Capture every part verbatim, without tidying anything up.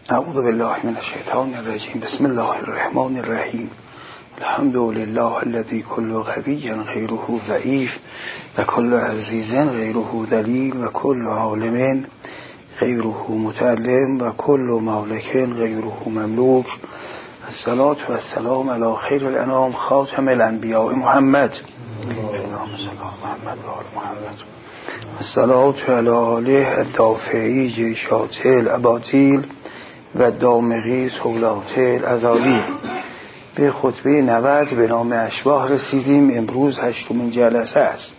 اعوذ بالله من الشیطان الرجیم. بسم الله الرحمن الرحیم. الحمد لله الذي كل قوي غيره ضعيف و كل عزيز غيره ذليل و كل عالم غيره متعلم و كل مالك غيره مملوك. الصلاة والسلام على خير الانام خاتم الانبیاء محمد اللهم صل على محمد و آل محمد. الصلاة على آله الدافعی جیشات الاباطیل و دامغی سولات الازالی. به خطبه نود به نام اشباح رسیدیم. امروز هشتمین جلسه است.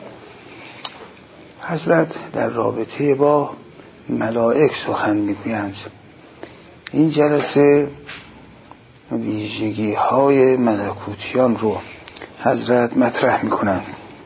حضرت در رابطه با ملائک سخن میگویند. این جلسه ویژگی های ملکوتیان رو حضرت مطرح میکنند.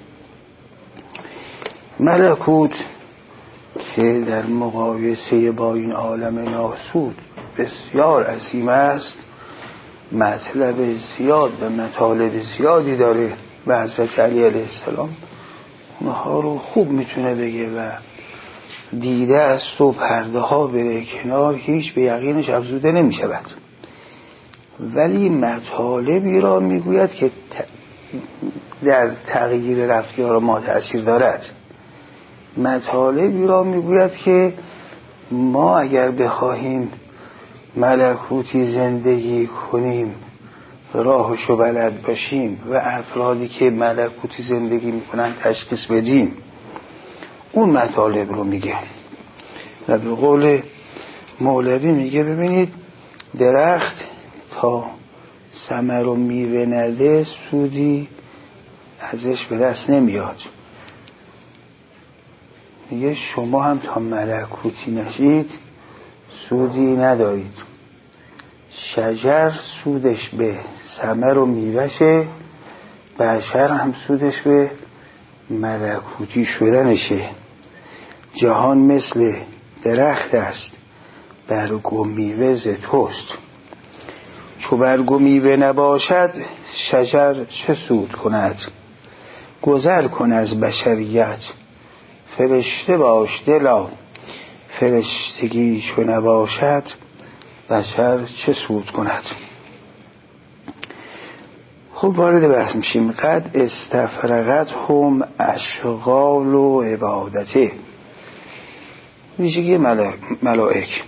ملکوت که در مقایسه با این عالم ناسود بسیار عظیم است، مطلب زیاد و مطالب زیادی داره و حضرت علی علیه السلام اونها رو خوب میتونه بگه و دیده است و پرده ها بره کنار، هیچ به یقینش افزوده نمیشود. ولی مطالبی را میگوید که در تغییر رفتار ما تأثیر دارد. مطالبی را میگوید که ما اگر بخواهیم ملکوتی زندگی کنیم، راهشو بلد باشیم و افرادی که ملکوتی زندگی میکنن تشخیص بدیم، اون مطالب رو میگه. و به قول مولوی میگه ببینید درخت تا ثمر و میوه نده سودی ازش به دست نمیاد. میگه شما هم تا ملکوتی نشید سودی ندارید. شجر سودش به ثمر و میوهشه، بشر هم سودش به ملکوتی شدنشه. جهان مثل درخت است، برگ و میوه ز توست. چو برگ و میوه نباشد شجر چه سود کند؟ گذر کن از بشریت فرشته باش دلا، فرشتگی چو نباشد بشر چه سود کند؟ خب وارد بحث میشیم. قد استفرغت هم اشغال و عبادته. ویژگی ملائک.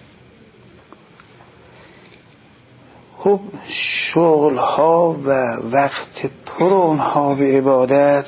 خب شغل ها و وقت پر اونها به عبادت،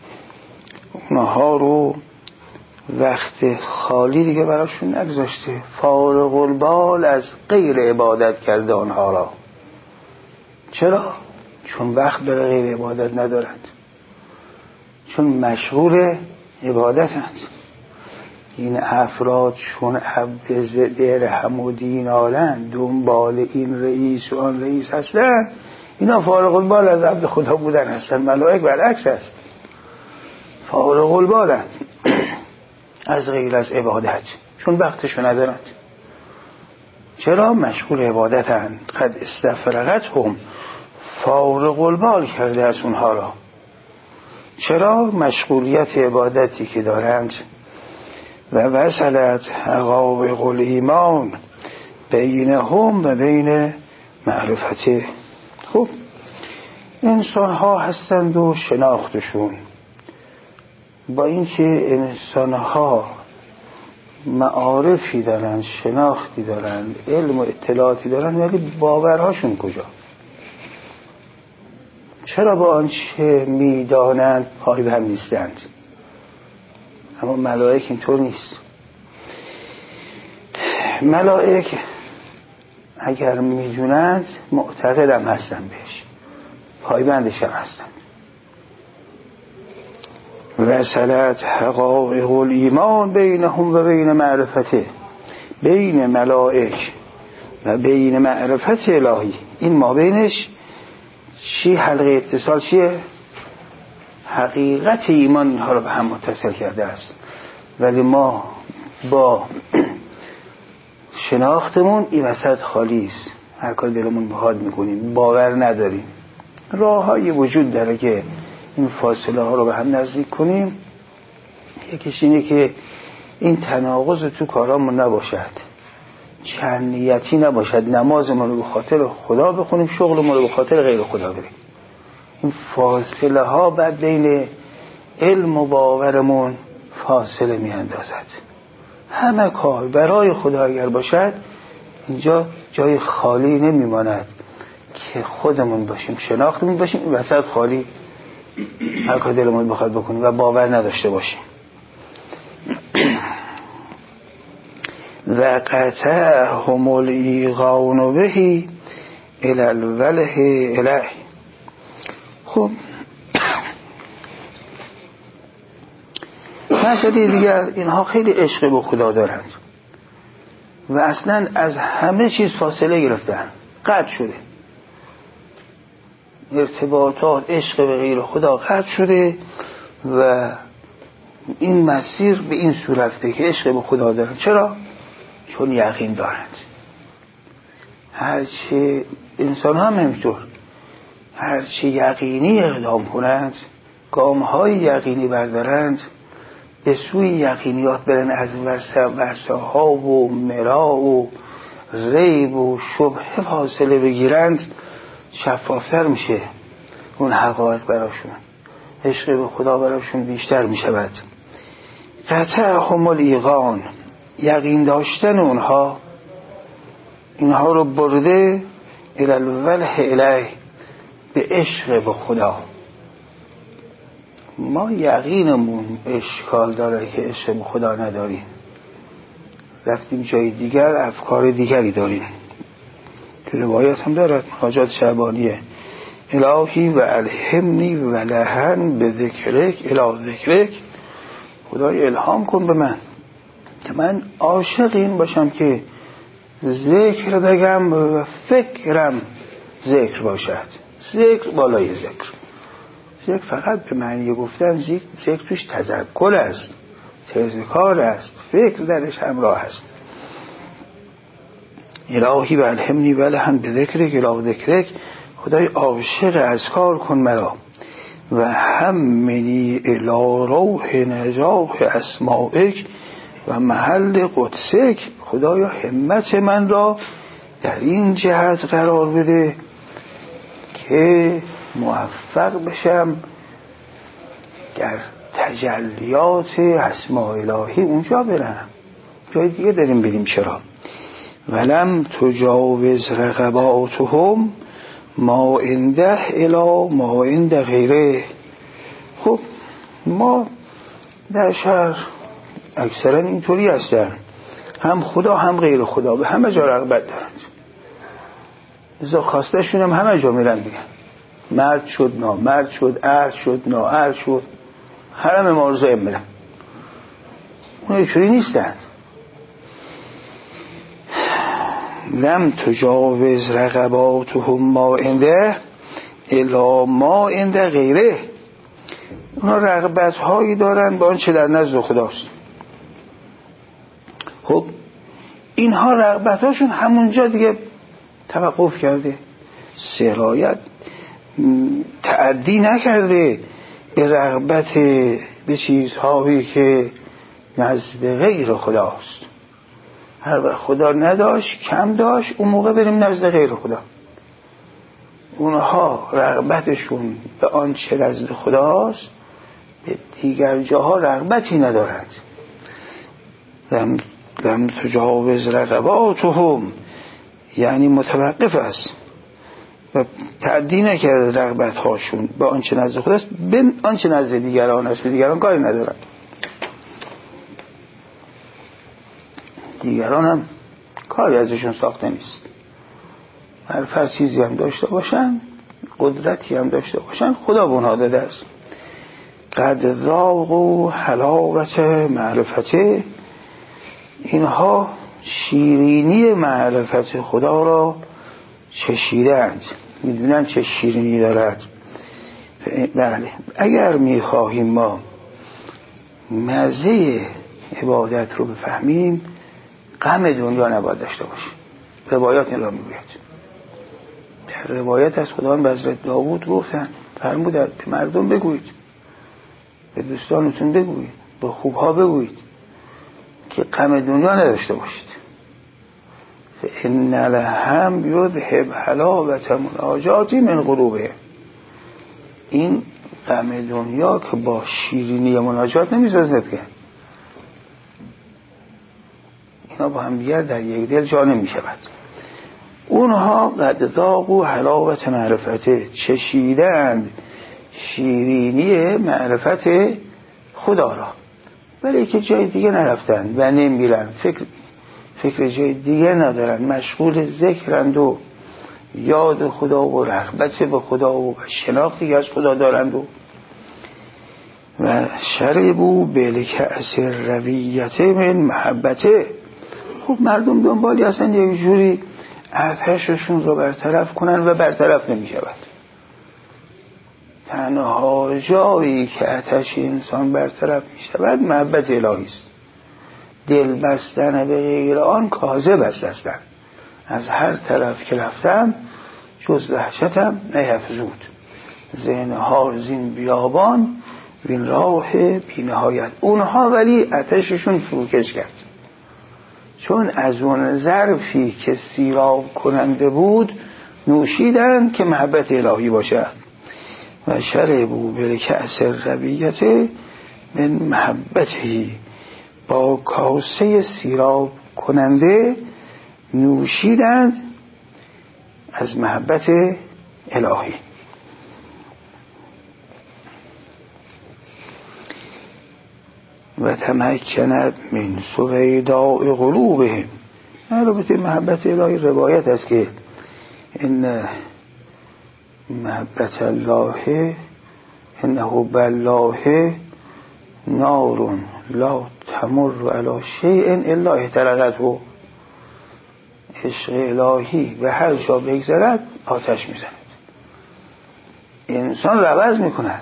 اونها رو وقت خالی دیگه براشون نگذاشته. فارغ البال از غیر عبادت کرده آنها را. چرا؟ چون وقت برای غیر عبادت ندارند، چون مشغول عبادتند. این افراد چون عبد زدر حمودین آلند، دنبال این رئیس و آن رئیس هستند، اینا فارغ البال از عبد خدا بودن هستند. ملائک برعکس است، فارغ البالند از غیر از عبادت، چون وقتشو ندارند. چرا؟ مشغول عبادتند. قد استفرغت هم، فارغ البال کرده از اونها را. چرا؟ مشغولیت عبادتی که دارند. و وصلت حقایق الایمان بینهم و بین معرفته. خب انسان ها هستند و شناختشون، با اینکه انسان ها معارفی دارن، شناختی دارن، علم و اطلاعاتی دارن، ولی باورهاشون کجا؟ چرا با آنچه میدانند پای به هم نیستند؟ اما ملائک اینطور نیست. ملائک اگر میدونند معتقدم هستن بهش، پایبندش هم هستند. وصلت حقایق الایمان بینهم و بین معرفته. بین ملائک و بین معرفت الهی، این ما بینش چی حلقه اتصال چیه؟ حقیقت ایمان اینها رو به هم متصل کرده است. ولی ما با شناختمون این وسط خالی است، هر کار دلمون بخواد میکنیم، باور نداریم. راههایی وجود داره که این فاصله ها رو به هم نزدیک کنیم. یکیش اینه که این تناقض تو کارامون نباشد. چند نیتی نباشد نماز ما رو به خاطر خدا بخونیم، شغل ما رو به خاطر غیر خدا بریم. این فاصله ها بعد بین علم و باورمون فاصله می اندازد. همه کار برای خدا اگر باشد اینجا جای خالی نمی ماند که خودمون باشیم، شناختمون باشیم، این وسط خالی هر کار دلمون بخواد بکنیم و باور نداشته باشیم. و قطعهم الایقان بهی الی الوله الیه. خب مسئله دیگر، اینها خیلی عشق به خدا دارند و اصلا از همه چیز فاصله گرفتن، قطع شده ارتباطات، عشق به غیر خدا قطع شده و این مسیر به این صورته که عشق به خدا دارند. چرا؟ چون یقین دارند. هرچی انسان هم همینطور، هرچی یقینی اقدام کنند، گام‌های یقینی بردارند، به سوی یقینیات برن، از وساها و مرا و ریب و شبهه فاصله بگیرند، شفافتر میشه اون حقایق براشون، عشق به خدا براشون بیشتر میشود. قطعهم الایقان، یقین داشتن اونها اینها رو برده الی الوله الیه، به عشق به خدا. ما یقینمون اشکال داره که عشق به خدا نداریم، رفتیم جای دیگر افکار دیگری داریم که روایت هم دارد، حاجات شعبانیه: الهی و الهمنی و لهن به ذکرک الی ذکرک، خدای الهام کن به من که من عاشق این باشم که ذکر بگم و فکرم ذکر باشد. ذکر بالای ذکر، ذکر فقط به معنی گفتن ذکر، ذکر توش تذکر است، تذکار است، فکر درش همراه است. الهی و الهمنی و لهن به ذکرک الی ذکرک، خدای عاشق اذکار کن مرا، و همنی الی روح نجاح اسمائک و محل قدسک، خدایا همت من را در این جهت قرار بده که موفق بشم در تجلیات اسماء الهی اونجا برم. جای دیگه داریم بریم. چرا؟ ولم تجاوز رغباتهم ما عنده الی ما عند غیره. خب ما در شهر اکثرا اینطوری هستن، هم خدا هم غیر خدا به همه جا رغبت دارند، ازا خواسته شونم همه جا میرن دیگه، مرد شد نامرد شد، ارد شد ناارد شد، حرم مارزه میرن. اون اینطوری نیستند. لم تجاوز رغباتهم ما عنده الا ما عند غیره. اونا رغبت هایی دارن به آنچه در نزد خداست. خب اینها رغبت هاشون همونجا دیگه توقف کرده، سرایت تعدی نکرده به رغبت به چیزهایی که نزد غیر خداست. هر وقت خدا نداشت، کم داشت، اون موقع بریم نزد غیر خدا. اونها رغبتشون به آنچه نزد خداست، به دیگر جاها رغبتی ندارند. لم لم تجاوز رغباتهم، یعنی متوقف است و تعدی نکرده رغبت هاشون به آنچه نزد خداست، به آنچه نزد دیگران است. به دیگران کاری ندارند. دیگران هم کاری ازشون ساخته نیست. هر فرد چیزی هم داشته باشن، قدرتی هم داشته باشن، خدا به اونها داده است. قد ذاقوا حلاوت معرفته، اینها شیرینی معرفت خدا را چشیدند، میدونن چه شیرینی دارد. بله، اگر میخواهیم ما مزه عبادت رو بفهمیم، غم دنیا نباید داشته باشیم. روایات این را میگوید. در روایت از خداوند به حضرت داوود گفتن، فرمودند به مردم بگویید، به دوستانتون بگویید، به خوبها بگویید که غم دنیا نداشته باشید. فإن الهم یذهب حلاوت مناجات من قلوبه. این غم دنیا که با شیرینی مناجات نمیسازد که، اینا با هم دیگر در یک دل جا نمی شود. اونها قد ذاقوا حلاوت معرفته، چشیدند شیرینی معرفت خدا را، ولی که جای دیگه نرفتن و نمیرن، فکر فکر جای دیگه ندارن، مشغول ذکرند و یاد خدا و رغبت به خدا و شناختی از خدا دارند و و شربوا بالکأس رویت من محبته. خب مردم دنبالی اصلا یک جوری آتششون رو برطرف کنن و برطرف نمی شود. تنها جایی که آتش انسان برطرف می شود محبت الهی است. دل بستن به غیر آن کاذب است. از هر طرف که رفتم جز وحشتم نیفزود، زینهار زین بیابان وین راه بی نهایت. اونها ولی آتششون فروکش کرد، چون از اون ظرفی که سیراب کننده بود نوشیدن که محبت الهی باشد. و شربوا بالکأس الربیت من محبته، با کاسه سیراب کننده نوشیدند از محبت الهی. و تمکند من سویداء قلوبهم. البته محبت الهی روایت است که ان محبت الله انه بالله نار لا تمر علی شیء الا احترقته. عشق الهی به هر جا بگذرد آتش میزند. انسان رو عوض میکند.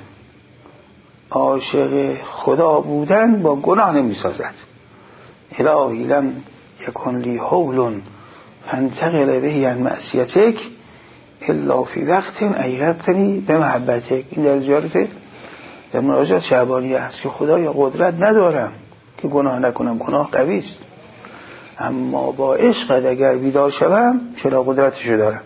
عاشق خدا بودن با گناه نمیسازد. الهی لم یکن لی حول فانتقل به عن معصیتک الا فی وقت ایقظتنی به محبتک. این در زیارت در مناجات شعبانیه است که خدایا قدرت ندارم که گناه نکنم، گناه قوی است، اما با عشقت اگر بیدار شوم چرا قدرتشو دارم.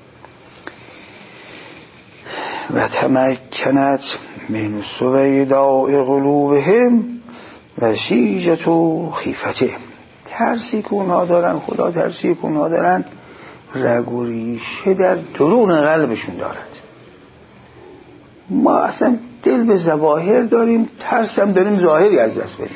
و تمکنت من سویداء قلوبهم و شیجت و خیفته. ترسی که اونها دارن، خدا ترسی که اونها دارن رگ و ریشه در درون قلبشون دارد. ما اصلا دل به ظواهر داریم، ترسم داریم ظاهری از دست بدیم.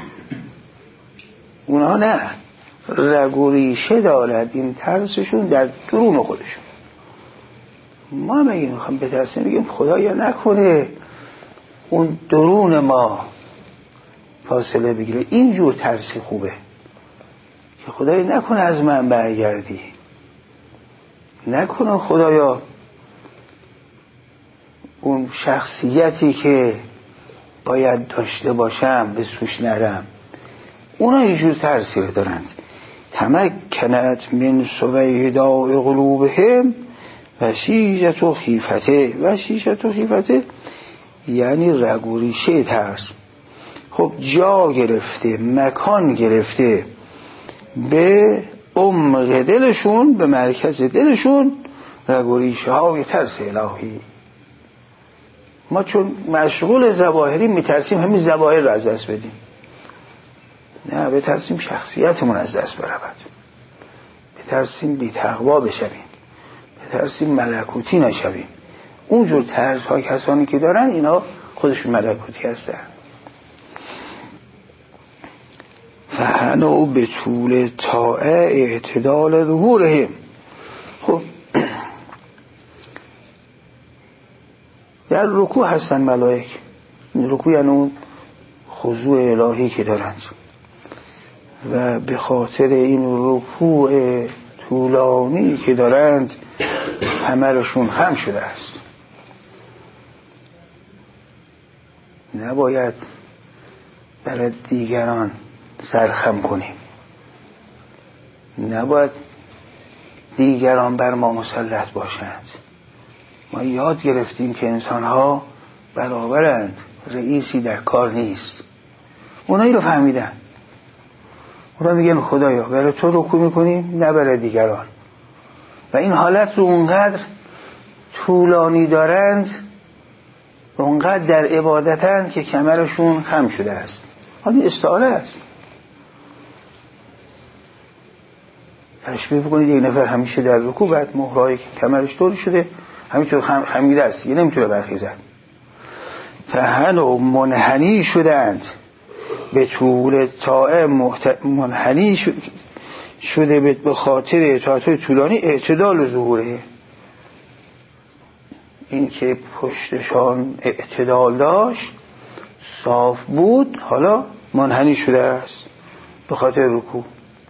اونها نه، رگ و ریشه دارد این ترسشون در درون خودشون. ما مگه میخوام بترسیم بگیم خدایا نکنه اون درون ما فاصله بگیره. اینجور ترسی خوبه که خدایا نکنه از من برگردی، نکنه خدایا اون شخصیتی که باید داشته باشم به سوش نرم. اونا اینجور ترسی رو دارند. تمکنت من سویداء قلوبهم و شیجت و خیفته. و شیجت و خیفته یعنی رگ و ریشه ترس. خب جا گرفته، مکان گرفته به عمق دلشون، به مرکز دلشون رگ و ریشه های ترس الهی. ما چون مشغول ظواهری میترسیم همین ظواهر رو از دست بدیم. نه، بترسیم شخصیتمون از دست برود، بترسیم بی تقوا بشویم، بترسیم ملکوتی نشویم. اونجور ترس های کسانی که دارن اینا خودشون ملکوتی هستن. فهنو به طول طاعه اعتدال ظهورهم. خب در رکوع هستن ملائک. رکوع یعنی اون خضوع الهی که دارند و به خاطر این رکوع طولانی که دارند عملشون خم شده است. نباید برای دیگران سرخم کنیم، نباید دیگران بر ما مسلط باشند. ما یاد گرفتیم که انسان‌ها برابرند، رئیسی در کار نیست. اونایی رو فهمیدن، اونا میگن خدایا برای تو رکوع میکنیم نه برای دیگران. و این حالت رو اونقدر طولانی دارند، اونقدر در عبادتند که کمرشون خم شده است. حالا استعاره است. تشبیه بکنید یک نفر همیشه در رکوع بعد مهرای کمرش طوری شده همینطور خم خمیده است، یه نمیتونه برخیزد. فهن و منحنی شدند به طول طاعه محت... منحنی شده به خاطر اطاعت طولانی اعتدال و ظهوره. این که پشتشان اعتدال داشت صاف بود حالا منحنی شده است به خاطر رکوع.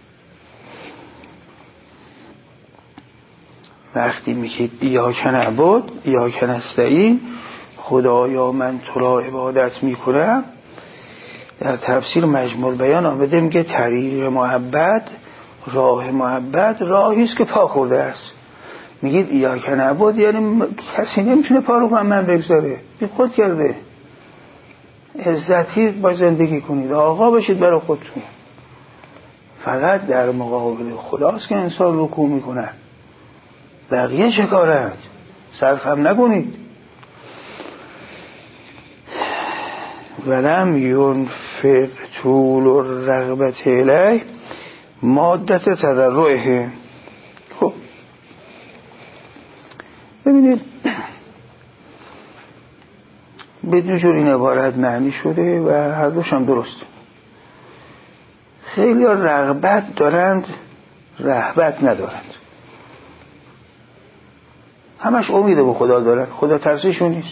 وقتی میگید ایاک نعبد ایاک نستعین، خدایا من تو را عبادت میکنم، در تفسیر مجموع بیان آمده میگه طریق محبت، راه محبت راهی است که پا خورده است. میگید ایاک نعبد یعنی کسی نمیتونه پا رو من بگذاره، بی خود کرده. عزتی با زندگی کنید، آقا بشید برای خودتون. فقط در مقابل خداست که انسان رکوع میکنه، بقیه چه کارند؟ سرخم نکنید. ولم ینفق طول الرغبت الیه مادت تضرعه. خب ببینید به دو جور این عبارت معنی شده و هر دوش هم درست. خیلی ها رغبت دارند رهبت ندارند، همش امید به خدا دارن، خدا ترسیشون نیست.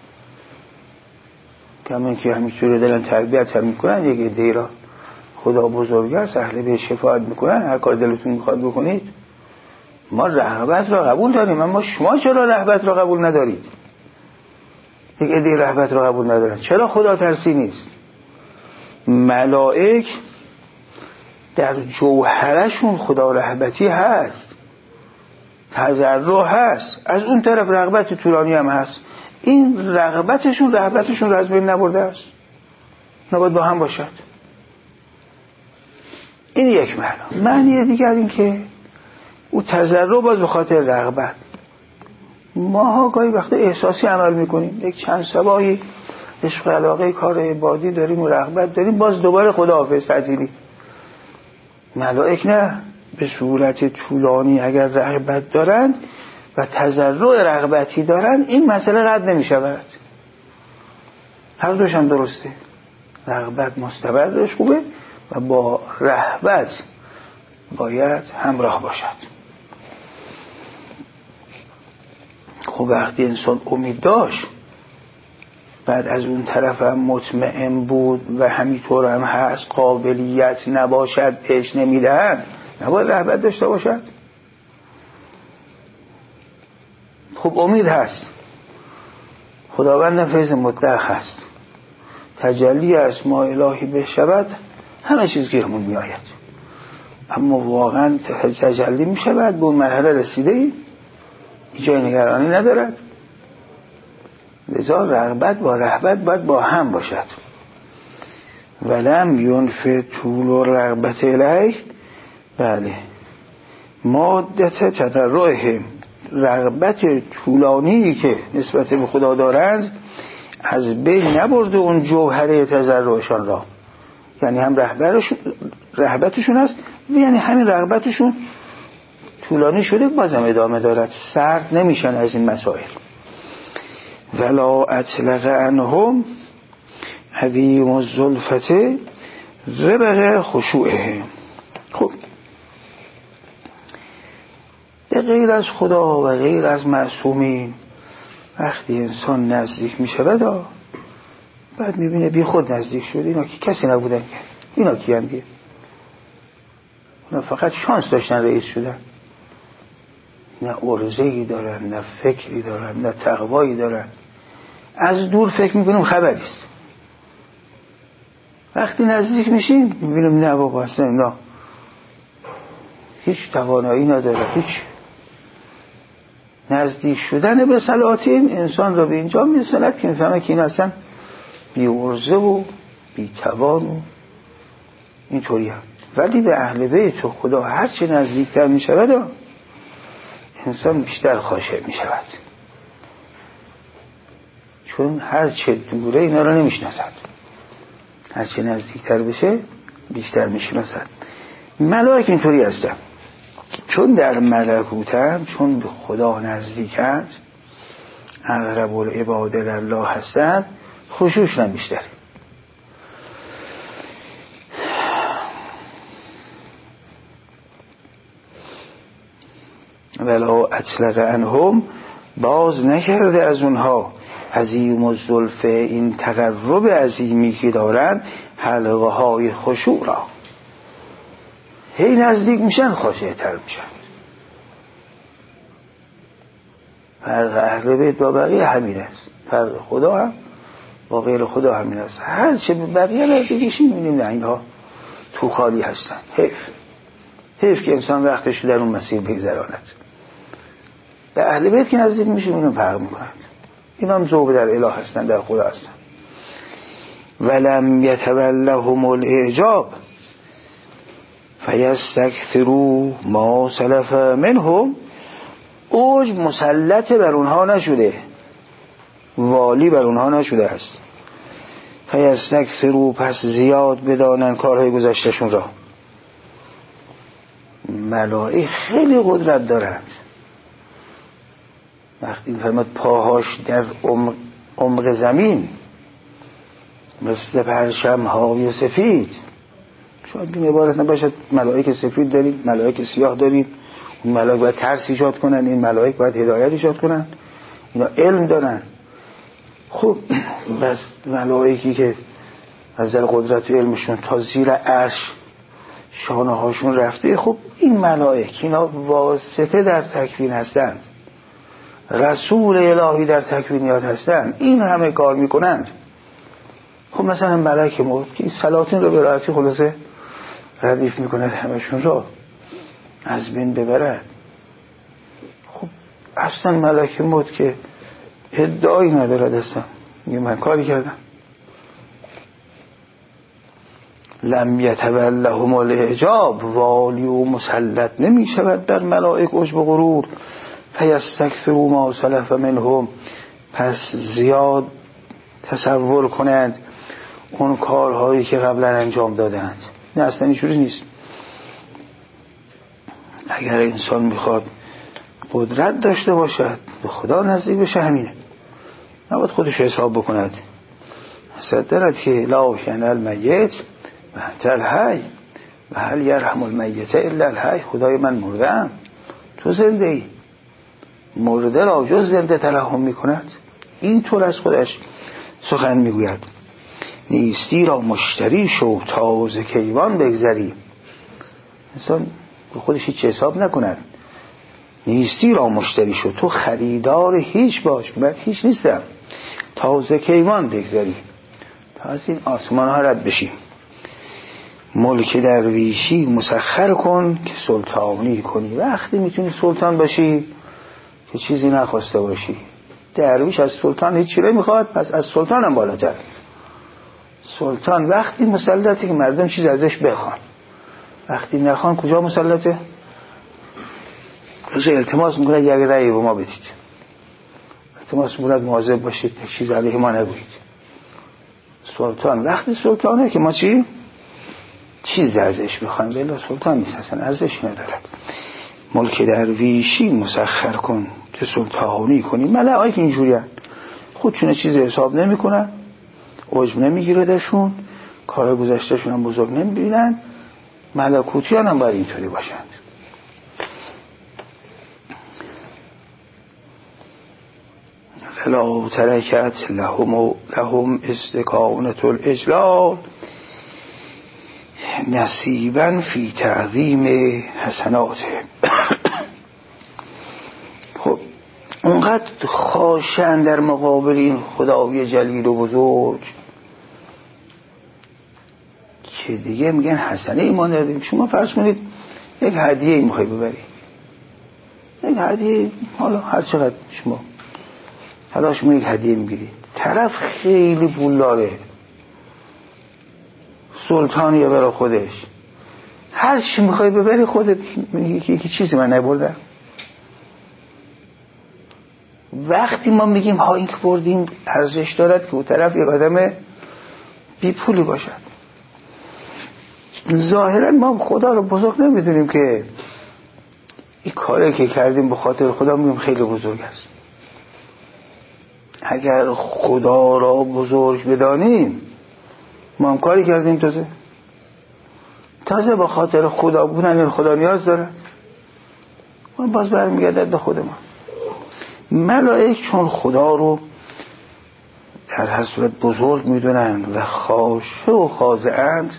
کمان که همینطوری دارن تربیت هم میکنن، یک عده را خدا بزرگ است اهل به شفاعت میکنن، هر کار دلتون میخواد بکنید. ما رهبت را قبول داریم، اما شما چرا رهبت را قبول ندارید؟ یک عده رهبت را قبول ندارن. چرا خدا ترسی نیست؟ ملائک در جوهرشون خدا رهبتی هست، تضرع هست، از اون طرف رغبت طولانی هم هست. این رغبتشون رهبتشون رو از بین نبرده است، نباید با هم باشد. این یک معنی. معنی دیگر این که او تضرع باز به خاطر رغبت. ماها گاهی وقتا احساسی عمل میکنیم، یک چند صباحی عشق علاقه کار عبادی داریم و رغبت داریم، باز دوباره خداحافظ تعطیلی. ملائک نه، به صورت طولانی اگر رغبت دارند و تضرع رغبتی دارند این مسئله رد نمی شود. هر دوش هم درسته. رغبت مستبدش خوبه و با رهبت باید همراه باشد. خب وقتی انسان امید داشت بعد از اون طرف هم مطمئن بود و همینطور هم هست، قابلیت نباشد پیش نمیدهند، نباید رهبت داشته باشد. خب امید هست، خداوند فیض مطلق هست، تجلی اسماء الهی بشود همه چیز گیرمون می آید. اما واقعا تجلی می شود، به اون مرحله رسیده ای جای نگرانی ندارد. لذا رغبت با رهبت باید با هم باشد. ولم ینفق طول و رغبت الیه، بله مادت تضرعهم، رغبت طولانی که نسبت به خدا دارند از بین نبرده اون جوهره تضرعشان را. یعنی هم رهبرشون رهبتشون هست، یعنی همین رغبتشون طولانی شده بازم ادامه دارد، سرد نمیشن از این مسائل. ولا اطلق عنهم عظیم الزلفة ربغ خشوعهم. خب به غیر از خدا و غیر از معصومین وقتی انسان نزدیک می شود بعد می بینه بی خود نزدیک شده، اینا که کسی نبودن که اینا کی هم دیگه، اینا فقط شانس داشتن رئیس شدن، نه عرضه‌ای دارن، نه فکری دارن، نه تقوایی دارن. از دور فکر میکنیم خبریست، وقتی نزدیک میشیم میبینیم نه بابا اصلا اینا هیچ توانایی نداره. هیچ نزدیک شدن به سلاطین انسان را به اینجا میرساند که میفهمه که این اصلا بی عرضه و بی توان و اینطوری هم. ولی به اهل بیت و خدا هر چه نزدیکتر می شود انسان بیشتر خاشع می شود، چون هر چه دوره اینا را نمی شناسد، هر چه نزدیکتر بشه بیشتر می شناسد. ملائک اینطوری هستن، چون در ملکوتن، چون به خدا نزدیکند، اقرب العباد الله هستند، خشوعشون بیشتره. ولا اطلق عنهم، باز نکرده از اونها عظیم الزلفه، این تقرب عظیمی که دارن، حلقه های خشوع را. هی نزدیک میشن خاشع تر میشن. فرق اهل بیت با بقیه همین است، فرق خدا هم با غیر خدا همین است. هر چه بقیه نزدیک میشیم میبینیم نه اینها تو خالی هستن. حیف حیف که انسان وقتش در اون مسیر بگذراند. به اهل بیت که نزدیک میشیم اینو فرق میکنند. اینا هم ذوق در اله هستن، در خدا هستن. ولم یتولهم الاعجاب فیستکثروا ما سلف منهم، اوج مسلط بر اونها نشده، والی بر اونها نشده است. فیستکثروا، پس زیاد بدانن کارهای گذشتشون را. ملائکه خیلی قدرت دارند. وقتی فرمود پاهاش در عمق, عمق زمین مثل پرچم های سفید، شاید این عبارت نباشد ملائکه سفید داریم، ملائکه سیاه داریم، اون ملائکه باید ترس ایجاد کنن، این ملائکه باید هدایت ایجاد کنن، اینا علم دارن. خب بس ملائکی که از نظر قدرت و علمشون تا زیر عرش شانه هاشون رفته، خب این ملائکه اینا واسطه در تکوین هستند، رسول الهی در تکوینیات هستند، این همه کار میکنند. خب مثلا ملک موت که سلاطین رو به راحتی خلاصه ردیف میکند، همشون رو از بین ببرد. خب اصلا ملک موت که ادعایی ندارد، اصلا میگه من کاری کردم. لم یتولهم الاعجاب، والی و مسلط نمی شود بر ملائک عجب و غرور. فیستکثروا ما سلف منهم، پس زیاد تصور کنند اون کارهایی که قبلا انجام دادند. نه اصلا اینجوری نیست. اگر انسان میخواد قدرت داشته باشد به خدا نزدیک بشه، همینه، نباید خودش حساب بکند. حسد دارد که لا یحیی المیت و انت الحی و هل یرحم المیت الا الحی. خدای من مردم، تو زنده ای، مرده را جز زنده ترحم میکند. این طور از خودش سخن میگوید. نیستی را مشتری شو تا ز کیوان بگذری. انسان به خودش هیچ حساب نکند. نیستی را مشتری شو، تو خریدار هیچ باش، من هیچ نیستم، تا ز کیوان بگذری، تا از این آسمان ها رد بشیم. ملک درویشی مسخر کن که سلطانی کنی. وقتی میتونی سلطان باشی که چیزی نخواسته باشی. درویش از سلطان هیچ چیزی میخواد، پس از سلطان هم بالاتر. سلطان وقتی مسلطه که مردم چیز ازش بخوان، وقتی نخوان کجا مسلطه؟ روز التماس میکنه یک رأی به ما بدید، التماس میکنه مواظب باشید چیز علیه ما نگویید. سلطان وقتی سلطانه که ما چی؟ چیز ازش بخوایم، بلا سلطان نیست، اصلا ارزشی ندارد. ملک درویشی مسخر کن که سلطانی کنی. ملائکه اینجوری هستند، خودشون چیز حساب نمی کنن، عجب نمیگیره درشون، کار گذشتهشون هم بزرگ نمیبینن. ملکوتیان هم باید اینطوری باشند. فلا ترکت لهم لهم استکانة الاجلال نصیبا فی تعظیم حسناته. خب اونقدر خاشن در مقابل این خدای جلیل و بزرگ که دیگه میگن حسنه ایمان داریم. شما فرض کنید یک هدیه ای میخوای ببری، یک هدیه، حالا هر چقدر شما حالا شما یک هدیه میگیرید، طرف خیلی پول داره، سلطانیه برای خودش، هر چی میخوای ببری خودت میگی که چیزی من نبردم. وقتی ما میگیم ها این که بردیم ارزش دارد که اون طرف یک آدم بی پولی باشد. ظاهرا ما خدا رو بزرگ نمیدونیم که این کاری که کردیم به خاطر خدا میگیم خیلی بزرگ است. اگر خدا را بزرگ بدانیم ما هم کاری کردیم تازه تازه به خاطر خدا بودن این خدا نیاز دارد. ما باز برمیگردد به خود ما. ملائک چون خدا رو در هر صورت بزرگ میدونن و خاشع و خاضعند،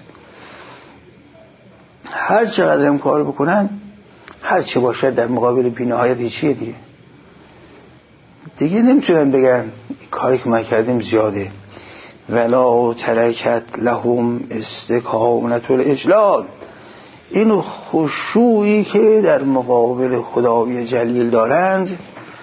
هر چقدر هم کار بکنن هر چه باشد در مقابل بی‌نهایت هیچیه دیگه دیگه نمیتونن بگن کاری که ما کردیم زیاده. ولا ترکت لهم استکانة الاجلال، این خشوعی که در مقابل خدای جلیل دارند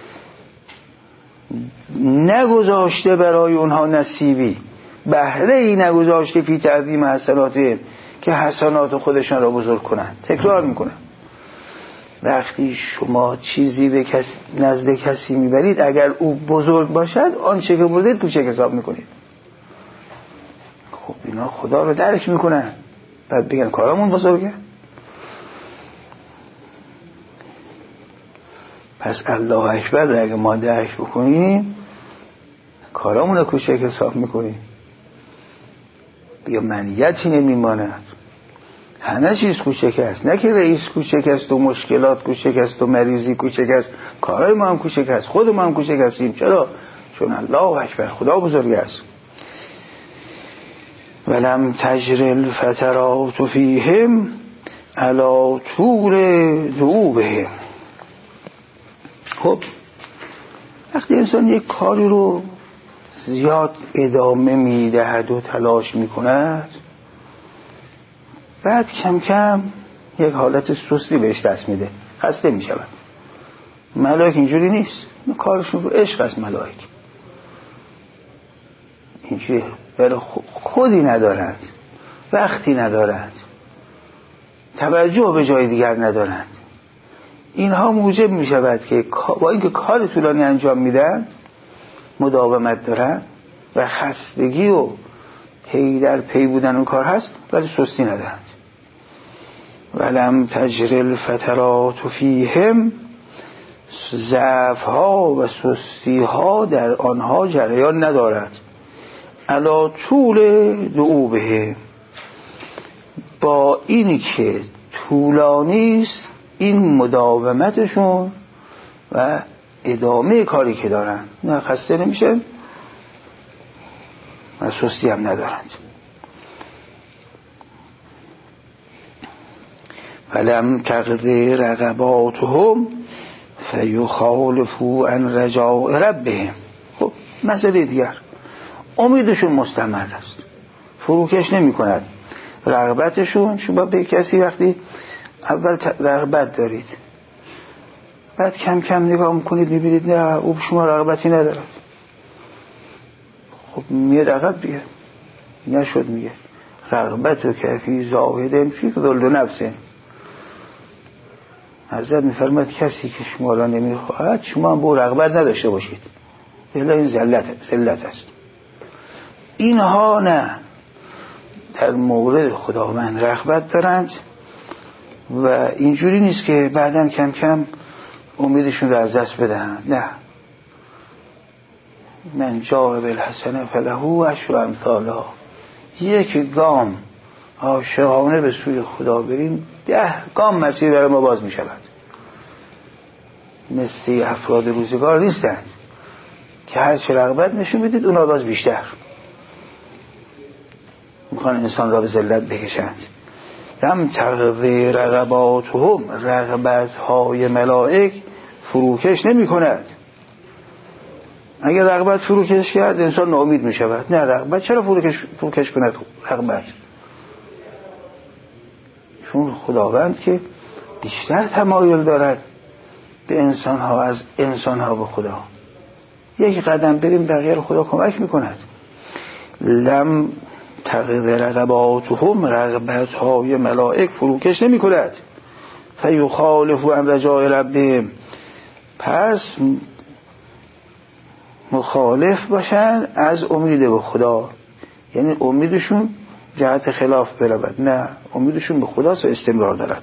نگذاشته برای اونها نصیبی، بهره ای نگذاشته فی تعظیم حسناتهم، که حسنات خودشان را بزرگ کنند. تکرار میکنم، وقتی شما چیزی به کس نزد کسی میبرید اگر او بزرگ باشد آنچه که بردید کوچک حساب میکنید. خب اینا خدا رو درک میکنن بعد بگن کارمون بزرگه. پس الله اکبر رو اگه ما درک بکنیم کارمون رو کوچک حساب میکنیم، بگه منیتی نمیماند، همه چیز کوچک است، نه که رئیس کوچک است و مشکلات کوچک است و مریضی کوچک است، کارهای ما هم کوچک است، خود ما هم کوچک هستیم. چرا؟ چون الله اکبر، خدا بزرگ است. ولم تجر الفترات فیهم علی طول ذوبهم. خب وقتی انسان یک کاری رو زیاد ادامه میدهد و تلاش میکند بعد کم کم یک حالت سستی بهش دست میده، خسته میشود. ملائک اینجوری نیست، کارشون رو عشق است. ملائک اینکه برای خودی ندارند، وقتی ندارند، توجه به جای دیگر ندارند. اینها موجب میشود که با اینکه کار طولانی انجام میدن مداومت دارن و خستگی و پی در پی بودن اون کار هست ولی سستی ندارند. ولم تجر الفترات فیهم، ضعف ها و سستی ها در آنها جریان ندارد. علی طول ذوبهم، با اینی که طولانی است این مداومتشون و ادامه کاری که دارن، نه خسته نمیشن و سستی هم ندارند. ولم تقضی رغباتهم فیخالفوا عن رجاء ربهم. خب مسئله دیگر، امیدشون مستمر است، فروکش نمی کند. رغبتشون، شما به کسی وقتی اول رغبت دارید بعد کم کم نگاه میکنید میبینید نه او به شما رغبتی ندارد، خب میاد عقب دیگه نشد. میگه رغبت و کفی زاهدن فی ذل نفسه. حضرت میفرماید کسی که شما را نمیخواهد شما هم با رغبت نداشته باشید، الا این ذلت ذلت است. اینها نه، در مورد خداوند رغبت دارند و اینجوری نیست که بعداً کم کم امیدشون رو از دست بدهن. نه، من جاء بالحسنه فله عشر امثالها. یک گام عاشقانه به سوی خدا بریم ده گام مسیر برای ما باز می شود. مثل افراد روزگار نیستند که هر چه رغبت نشون بدید اونا باز بیشتر میخوان انسان را به ذلت بکشند. لم تقضی رغباتهم، رغبت های ملائک فروکش نمی کند. اگر رغبت فروکش کرد انسان ناامید می شود. نه، رغبت چرا فروکش, فروکش کند؟ رغبت چون خداوند که بیشتر تمایل دارد به انسان ها از انسان ها به خدا. یک قدم بریم بقیه رو خدا کمک می کند. لم تقضی رغباتهم رغبت های ملائک فروکش نمی کند. فیخالف امر جای ربهم، پس مخالف باشن از امید به خدا، یعنی امیدشون جهت خلاف برود، نه امیدشون به خداست و استمرار دارد.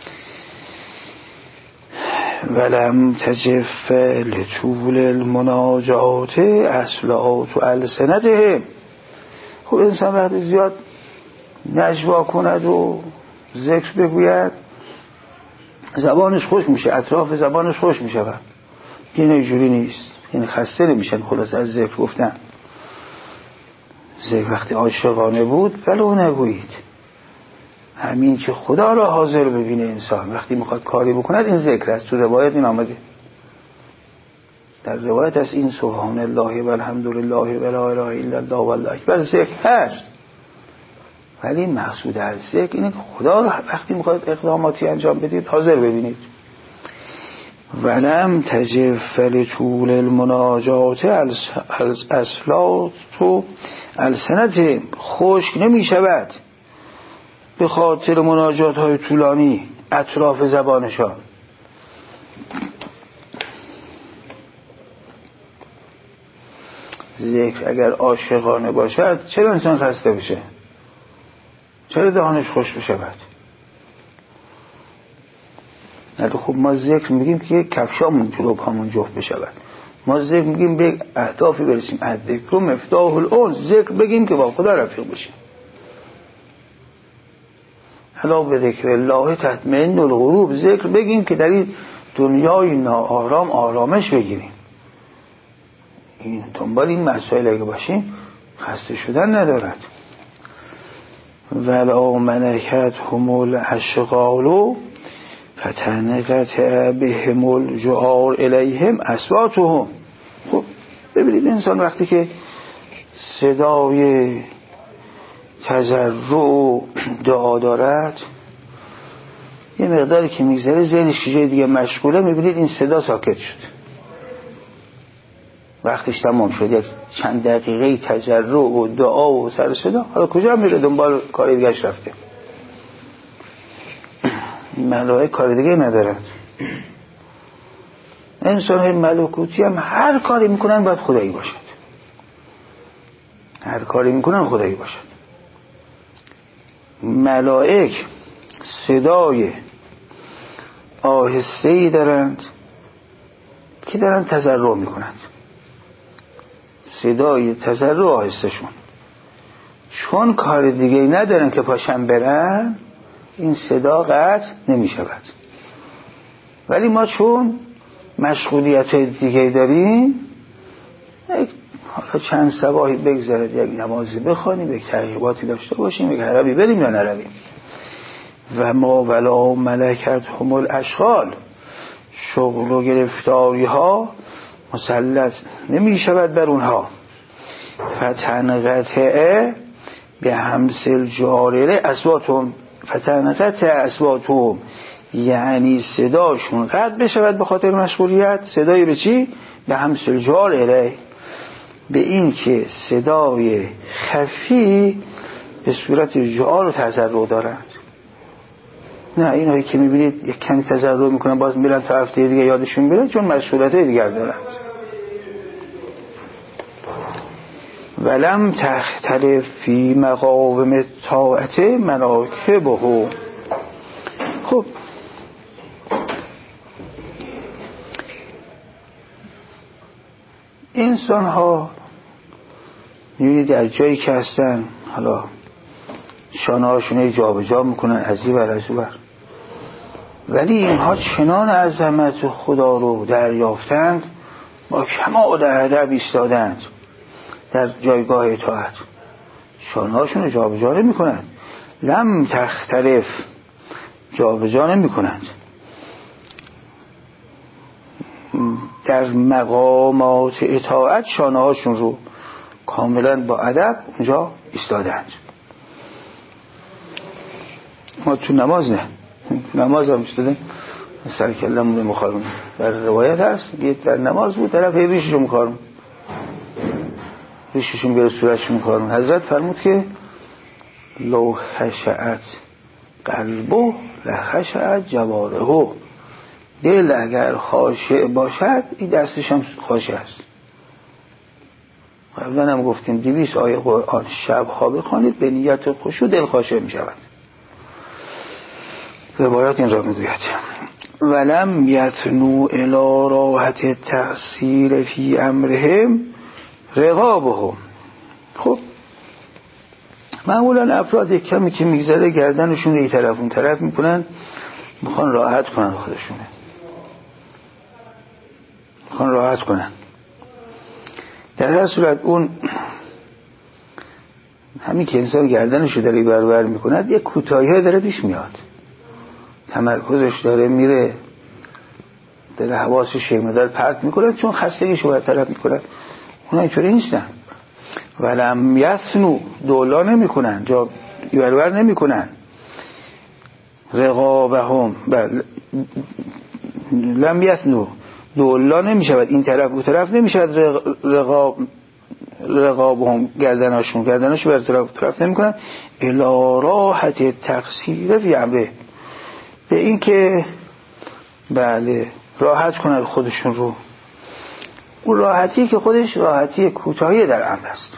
ولم تجف لطول المناجات اصلات و السنتهم. خب انسان وقتی زیاد نجوا کند و ذکر بگوید زبانش خوش میشه، اطراف زبانش خوش میشه. این اینجوری نیست، این خسته نمیشن خلاص از ذکر گفتن. ذکر وقتی عاشقانه بود ولو نگویید، همین که خدا را حاضر ببینه انسان وقتی میخواد کاری بکند، این ذکر است. تو روایت این آمده، در روایت از این سبحان الله و الحمدلله و لا اله الا الله والله اکبر ذکر هست، ولی مقصود از ذکر اینه که خدا را وقتی میخواد اقداماتی انجام بدید حاضر ببینید. ولم تجف لطول المناجات اصلات و السنت، خشک نمی شود به خاطر مناجات های طولانی اطراف زبانشان. ذکر اگر عاشقانه باشد چرا انسان خسته بشه؟ چرا دهانش خوش بشود؟ نه خب ما ذکر میگیم که کفشامون جلو پامون جفت بشود، ما ذکر میگیم به اهدافی برسیم. الذکر مفتاح الانس، ذکر بگیم که با خدا رفیق بشیم. الا به ذکر الله تطمئن القلوب، ذکر بگیم که در این دنیای ناآرام آرامش بگیریم. این دنبال این مسائل اگه باشیم خسته شدن ندارد. ولا منکت هم الاشغال فتنقت بهم الجعار الیهم اصواتهم. خب ببینید انسان وقتی که صدای تضرع و دعا دارد، یه مقداری که میگذره ذهنش چیز دیگه مشغوله، میبینید این صدا ساکت شد. وقتش تمام شد، یک چند دقیقه تضرع و دعا و سر صدا، حالا کجا میره؟ دنبال کار دیگه‌اش رفته. ملائکه کار دیگه ندارند. انسان ملکوتی هم هر کاری میکنن باید خدایی باشد، هر کاری میکنن خدایی باشد. ملائک صدای آهسته‌ای دارند که دارند تضرع میکنند، صدای تضرع آهسته‌شون، چون کار دیگه ندارن که پاشن برن این صدا قطع نمی شود. ولی ما چون مشغولیت دیگه داریم، حالا چند صباحی بگذارد یک نمازی بخوانیم، یک تحقیقاتی داشته باشیم، یک عربی بریم یا نرویم. و ما ولا ملکت هم الاشغال، شغل و گرفتاری ها مسلط نمی شود بر اونها. فتنقطعه به همسل جارره اصواتهم، فتنقطع اصواتهم یعنی صداشون قطع بشود به خاطر مشغولیت. صدای به چی؟ به همسل جارره، به این که صدای خفی به صورت جار و تضرع دارند. نه اینایی که میبینید یک کمی تضرع میکنن باز میرن تا هفته دیگه یادشون میره، چون مشغولیت دیگر دارند. ولم تختلف فی مقاوم طاعت مناکبه. خب انسان ها میبینید در جایی که هستن، حالا شانه هاشونه جا به جا میکنن از این ور از اون ور، ولی اینها چنان عظمت خدا رو دریافتند با کمال ادب ایستادند در جایگاه اطاعت، شانه هاشون جا به جا نمیکنند. لم تختلف، جا به جا نمیکنند، در مقامات اطاعت شانه هاشون رو کاملا با ادب اونجا ایستادند. ما تو نماز نه، نماز هم ایستادن سر کلمون رو مخارون. در روایت هست یه در نماز بود طرف ریشش رو مخارون، ریششون بیاره صورتش مخارون. حضرت فرمود که لو خشعت قلبه لخشعت جوارحه. دل اگر خاشع باشد این دستش هم خاشع است. قبلا هم گفتیم دویست آیه قرآن شبها بخوانید به نیت خشوع دل خاشع می شود. روایات این را می گوید ولم یتنو الی راحت التأثیر فی امرهم رقابهم. خب معمولا افراد یک کمی که میگذره گردنشون این طرف اون طرف میکنن، میخوان راحت کنن خودشونه، میخوان راحت کنن. در هر صورت اون همین که انسان گردنشو داره بربر میکند یک کوتاهی داره پیش میاد، تمرکزش داره میره، داره حواسش شیمدار پرت میکنه چون خستگیشو برطرف میکنه. اونا اینطوری نیستن. ولم یثنو دولا نمیکنن، جا بربر نمیکنن. رقابهم بل لم یثنو دولا نمیشود، این طرف اون طرف نمیشود. رقاب رقابهم گردناشون گردناشو بر طرف طرف نمیکنن. الی راحت تقصیر فی امره، به این که بله راحت کنن خودشون رو. اون راحتی که خودش راحتی کوتاهی در امر است.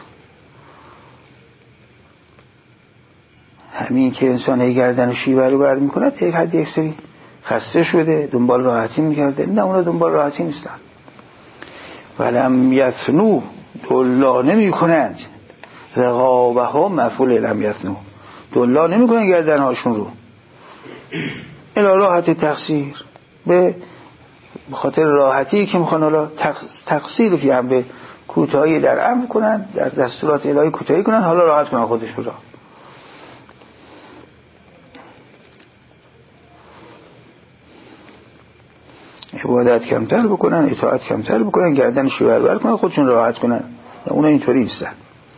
همین که انسان هی گردنشی برو بر میکنه یک حد یک سری خسته شده دنبال راحتی میگرده. نه اونا دنبال راحتی نیستن. ولم یثنو دولا نمی کنند. رقابه ها مفعول لم یثنو دولا نمی کنند گردنهاشون رو الی راحت تقصیر، به خاطر راحتی که میخوان حالا تقصیر فی امر کوتاهی در امر کنن، در دستورات الهی کوتاهی کنن، حالا راحت کنن خودشون را. عبادت کمتر بکنن، اطاعت کمتر بکنن، گردنشو بربر کنن، خودشون راحت کنن. اونا اینطوری نیستن.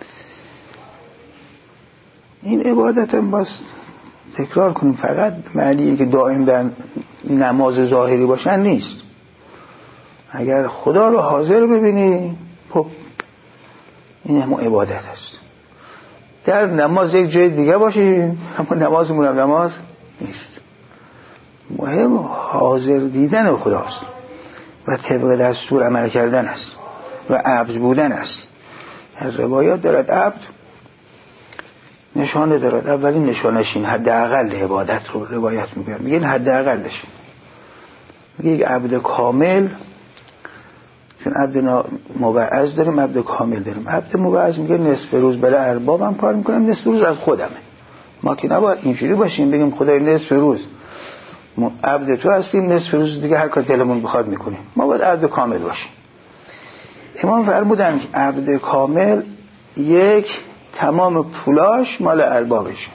این عبادت هم باز تکرار کنیم، فقط معنیه که دائم در نماز ظاهری باشن نیست. اگر خدا رو حاضر ببینی خب این همون عبادت است. در نماز یک جای دیگه باشی همون نمازمون هم نماز نیست. مهم حاضر دیدن خداست و طبق دستور عمل کردن است و عبد بودن است. از روایات دارد عبد نشانه دارد. اولین نشانش این حداقل عبادت رو روایت میگن، میگن حداقلش. میگه یک عبد کامل، چون عبد مبعض داریم عبد کامل داریم. عبد مبعض میگه نصف روز برای اربابم کار میکنم، نصف روز از خودمه. ما که نباید اینجوری باشیم بگیم خدای نصف روز عبد تو هستیم، نصف روز دیگه هر کار دلمون بخواد میکنیم. ما باید عبد کامل باشیم. امام فرمودن که عبد کامل یک تمام پولاش مال اربابش،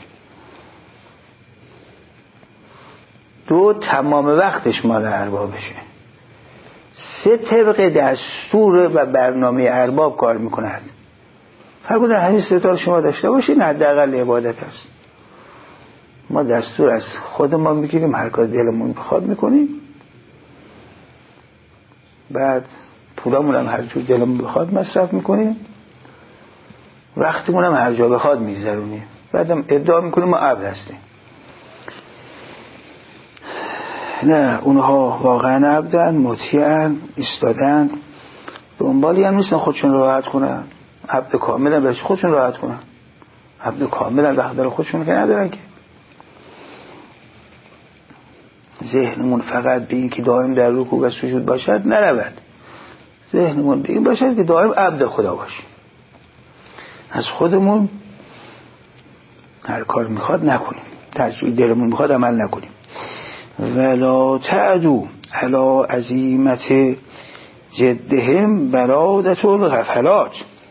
دو تمام وقتش مال اربابشه، سه طبق دستور و برنامه ارباب کار میکند. فرمودن همین سه تا رو شما داشته باشین حداقل عبادت است. ما دستور از خود ما میگیریم، هر کار دلمون بخواد میکنیم، بعد پولامون هم هر جور دلمون بخواد مصرف میکنیم، وقتمون هم هر جا بخواد میگذرونیم، بعدم ادعا میکنیم ما عبد هستیم. نه، اونها واقعا عبدن، مطیعن، ایستادن، دنبالی هم نیستن خودشون راحت کنن. عبد کامل هم برش خودشون راحت کنن. عبد کامل هم وقت داره خودشون که ندارن که. ذهنمون فقط به این که دائم در رکوع و سجود باشد نرود. ذهنمون به این باشد که دائم عبد خدا باشیم. از خودمون هر کار میخواد نکنیم، ترجیح دلمون میخواد عمل نکنیم. ولا تعدو علی عزیمت جدهم برادت الغفلات.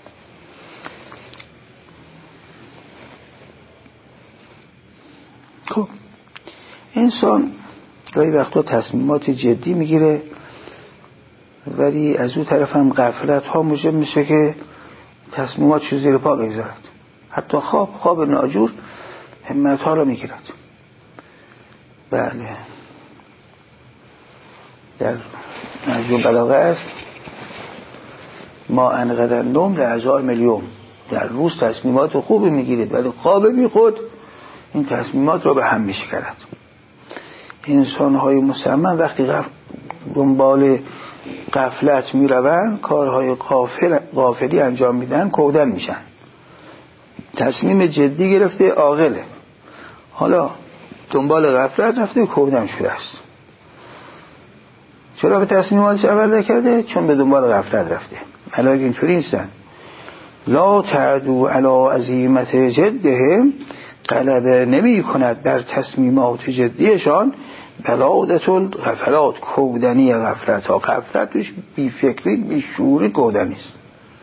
خب انسان گاهی وقتا تصمیمات جدی میگیره ولی از اون طرف هم غفلت ها موجب میشه که تصمیمات زیر پا بگذارد. حتی خواب خواب ناجور همت ها رو میگیرد. بله در نهج البلاغه است ما انقدر نوم لعزائم اليوم، در روز تصمیمات خوبی میگیرید ولی خواب بی خود این تصمیمات را به هم میشکند. انسان های مسلمان وقتی غف... دنبال غفلت میروند، کارهای غافل... غافلی انجام میدن، کودن میشن. تصمیم جدی گرفته عاقله، حالا دنبال غفلت رفته کودن شده است. چرا به تصمیماتش عمل نکرده؟ چون به دنبال غفلت رفته. ملائکه اینطوری نیستن. لا تعدو علی عزیمت جدهم، غلبه نمی کند بر تصمیمات جدیشان بلادت الغفلات، کودنی غفلت ها. غفلت توش بی فکری بی شعوری کودنی است.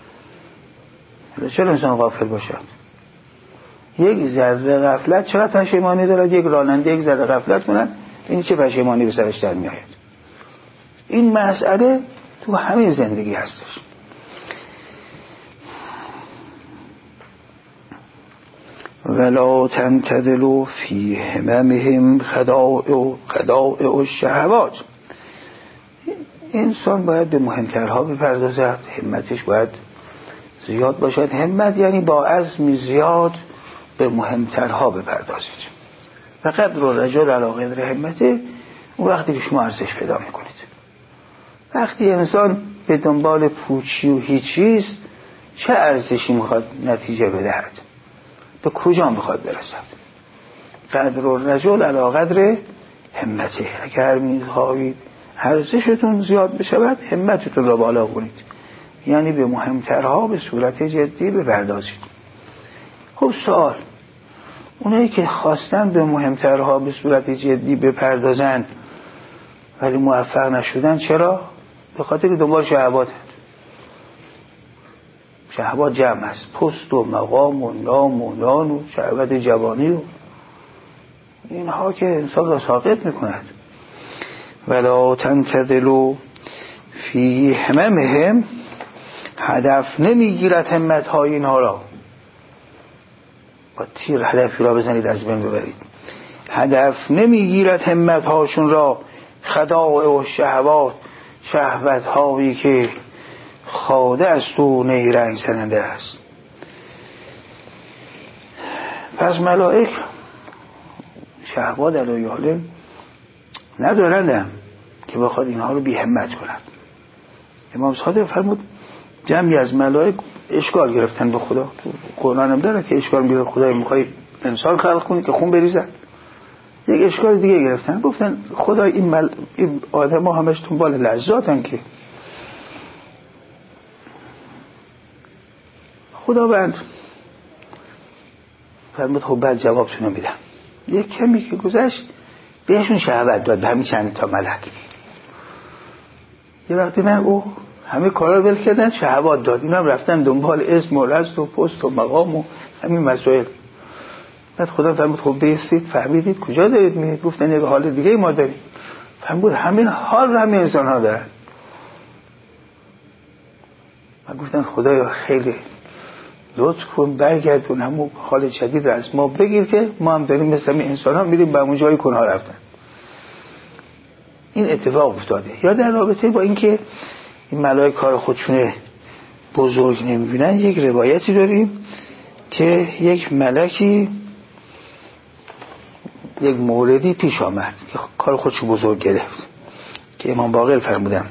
چرا انسان غافل باشد؟ یک ذره غفلت چقدر پشیمانی دارد؟ یک راننده یک ذره غفلت کنند این چه پشیمانی به سرش در می آید. این مسئله تو همین زندگی هستش. ولا تنتظلوا فی هممهم خدائع خدائع الشهوات. انسان باید به مهمترها بپردازد، همتش باید زیاد باشد. همت یعنی با عزم زیاد به مهمترها بپردازید. و قدر الرجل علی قدر همته، اون وقتی که شما ارزش پیدا میکنید. وقتی انسان به دنبال پوچی و هیچیست، چه ارزشی میخواد نتیجه بدهد؟ به کجا میخواد برسد؟ قدر الرجل علی قدر همته. اگر میخواهید ارزشتون زیاد بشود، همتتون را بالا کنید، یعنی به مهمترها به صورت جدی بپردازید. خب سوال، اونایی که خواستن به مهمترها به صورت جدی بپردازند ولی موفق نشدن، چرا؟ به خاطر دنبال شهوات هست. شهوات جمع است، پست و مقام و نام و نان و شهوت جوانی و اینها که انسان را ساقط میکند. ولا تنتظلوا فی هممهم، هدف نمیگیرد همت های اینها را. با تیر هدفی را بزنید از بین ببرید. هدف نمیگیرد همت هاشون را خدائع و شهوات، شهوت هایی که خاده است و نیرنگ زننده است. پس ملائک شهوات علایه ندارندم که بخواد اینها رو بی همت کند. امام صادق فرمود جمعی از ملائک اشکال گرفتن به خدا. قرآن هم داره که اشکال میگیره خدای میخوای انسان خلق کنی که خون بریزن. یک اشکال دیگه گرفتن، گفتن خدای این, مل... این آدم ها همش دنبال لذاتن که خداوند فرمود خب بعد جوابشون میدم. یک کمی که گذشت بهشون شهوت داد، به همین چند تا ملک. یه وقتی من او همه کارا رو ول کردن، شهوات داد، اینا هم رفتن دنبال اسم و رزد و پست و مقام و همین مسائل. بعد خدا فرمود خب بیستید، فهمیدید کجا دارید میرید؟ گفتن یک حال دیگه ما داریم. فرمود همین حال رو همین انسان ها دارن. و گفتن خدایا خیلی لطف کن برگردون همون حال جدید رو از ما بگیر که ما هم داریم مثل این انسان ها میریم به اون جای کنها رفتن. این اتفاق افتاده. یا در رابطه با اینکه این ملائک کار خودشونه بزرگ نمیبینن، یک روایتی داریم که یک ملکی یک موردی پیش آمد که کار خودشو بزرگ گرفت، که امام باقر فرمودن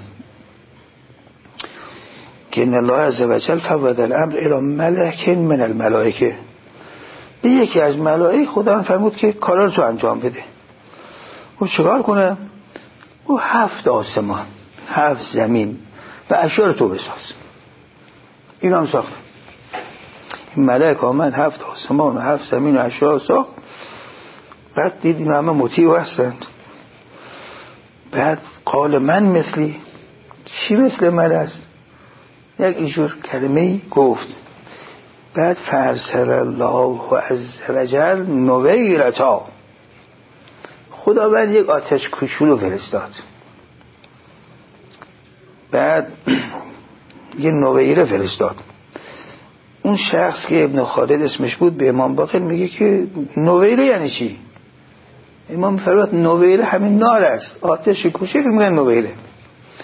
که ان الله عز وجل فوض الامر الى ملک من الملائکه. به یکی از ملائک خدا فرمود که کارا رو تو انجام بده. او چیکار کنه؟ او هفت آسمان، هفت زمین و اشیاء تو بساز. این هم ساخت. این ملک آمد هفت آسمان و هفت زمین و اشیاء ساخت. بعد دیدیم همه مطیع هستند. بعد قال من مثلی، چی مثل من است؟ یک اینجور کلمه‌ای گفت. بعد فارسل الله عز وجل نویرتا، خداوند یک آتش کوچولو فرستاد. بعد یه نویره فرستاد. اون شخص که ابن خالد اسمش بود به امام باقر میگه که نویره یعنی چی؟ امام فرمود نویره همین نار است، آتش کوچک میگن نویره.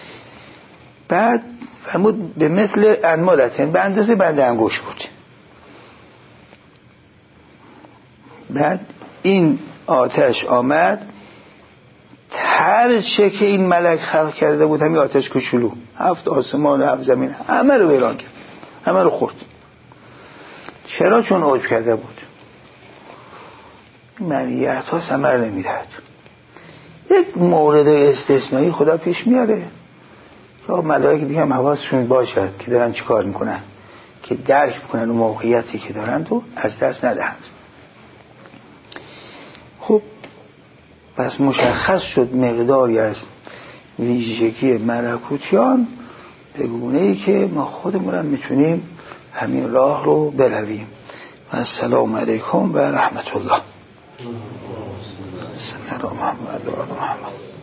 بعد فرمود به مثل انمالتن، به اندازه بند انگوش بود. بعد این آتش آمد، هر چه که این ملک خلق کرده بود همین آتش کوچولو، هفت آسمان و هفت زمین همه رو ویران کرد، همه رو خورد. چرا؟ چون عجب کرده بود. منیت ها ثمر نمیدهد. یک مورد استثنایی خدا پیش میاره که ملائکه دیگه هم حواسشون باشد که دارن چی کار میکنن، که درک میکنن و موقعیتی که دارن تو از دست ندهند. خب پس مشخص شد مقداری از ویژگی ملکوتیان به گونه‌ای که ما خودمون میتونیم همین راه رو برویم. و السلام علیکم و رحمت الله. صلی الله محمد و آل محمد.